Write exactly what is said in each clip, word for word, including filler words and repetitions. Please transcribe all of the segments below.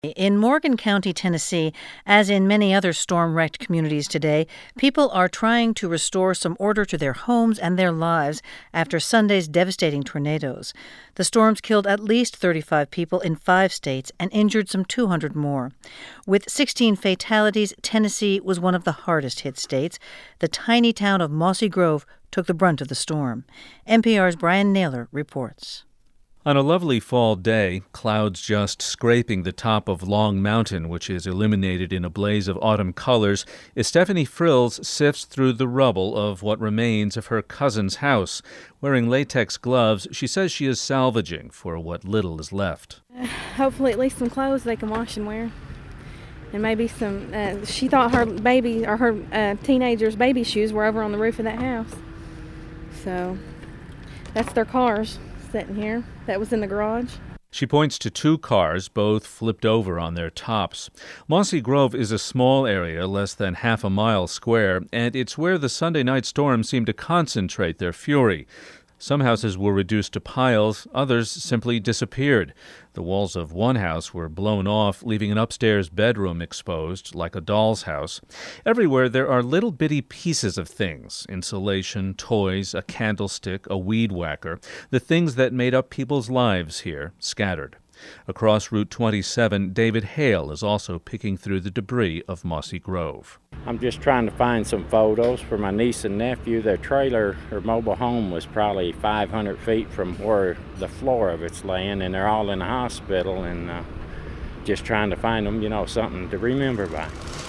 In Morgan County, Tennessee, as in many other storm-wrecked communities today, people are trying to restore some order to their homes and their lives after Sunday's devastating tornadoes. The storms killed at least thirty-five people in five states and injured some two hundred more. With sixteen fatalities, Tennessee was one of the hardest-hit states. The tiny town of Mossy Grove took the brunt of the storm. N P R's Brian Naylor reports. On a lovely fall day, clouds just scraping the top of Long Mountain, which is illuminated in a blaze of autumn colors, Stephanie Frills sifts through the rubble of what remains of her cousin's house. Wearing latex gloves, she says she is salvaging for what little is left. Uh, hopefully at least some clothes they can wash and wear. And maybe some, uh, she thought her baby, or her uh, teenager's baby shoes were over on the roof of that house. So, that's their cars sitting here. That was in the garage. She points to two cars, both flipped over on their tops. Mossy Grove is a small area, less than half a mile square, and it's where the Sunday night storm seemed to concentrate their fury. Some houses were reduced to piles, others simply disappeared. The walls of one house were blown off, leaving an upstairs bedroom exposed, like a doll's house. Everywhere there are little bitty pieces of things: insulation, toys, a candlestick, a weed whacker, the things that made up people's lives here, scattered. Across Route twenty-seven, David Hale is also picking through the debris of Mossy Grove. I'm just trying to find some photos for my niece and nephew. Their trailer, or mobile home, was probably five hundred feet from where the floor of it's laying, and they're all in the hospital, and uh, just trying to find them, you know, something to remember by.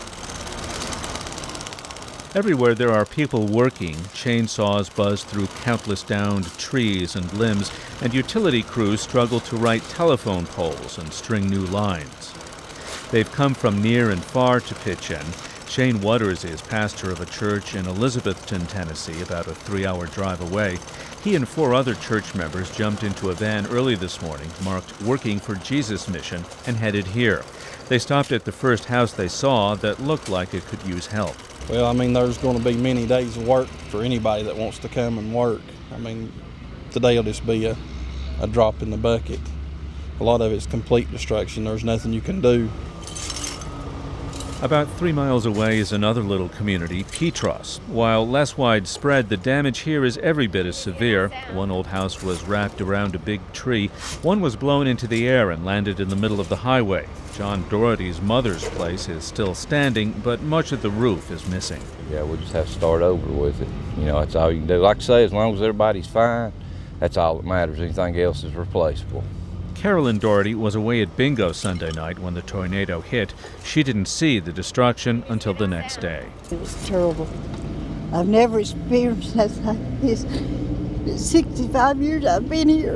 Everywhere there are people working. Chainsaws buzz through countless downed trees and limbs, and utility crews struggle to right telephone poles and string new lines. They've come from near and far to pitch in. Shane Waters is pastor of a church in Elizabethton, Tennessee, about a three-hour drive away. He and four other church members jumped into a van early this morning, marked Working for Jesus Mission, and headed here. They stopped at the first house they saw that looked like it could use help. Well, I mean, there's going to be many days of work for anybody that wants to come and work. I mean, today will just be a, a drop in the bucket. A lot of it's complete destruction. There's nothing you can do. About three miles away is another little community, Petros. While less widespread, the damage here is every bit as severe. One old house was wrapped around a big tree. One was blown into the air and landed in the middle of the highway. John Doherty's mother's place is still standing, but much of the roof is missing. Yeah, we'll just have to start over with it. You know, that's all you can do. Like I say, as long as everybody's fine, that's all that matters. Anything else is replaceable. Carolyn Doherty was away at bingo Sunday night when the tornado hit. She didn't see the destruction until the next day. It was terrible. I've never experienced nothing like this. In sixty-five years I've been here.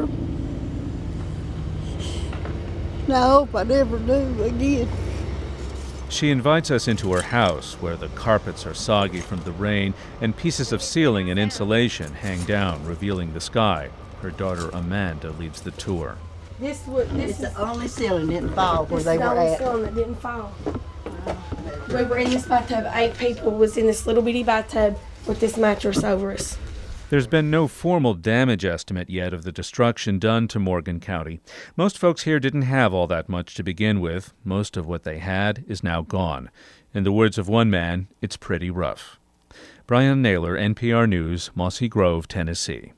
And I hope I never do again. She invites us into her house, where the carpets are soggy from the rain and pieces of ceiling and insulation hang down, revealing the sky. Her daughter Amanda leads the tour. This was this is the only ceiling didn't fall where they were at. This is the only ceiling that didn't fall. We were in this bathtub. Eight people was in this little bitty bathtub with this mattress over us. There's been no formal damage estimate yet of the destruction done to Morgan County. Most folks here didn't have all that much to begin with. Most of what they had is now gone. In the words of one man, it's pretty rough. Brian Naylor, N P R News, Mossy Grove, Tennessee.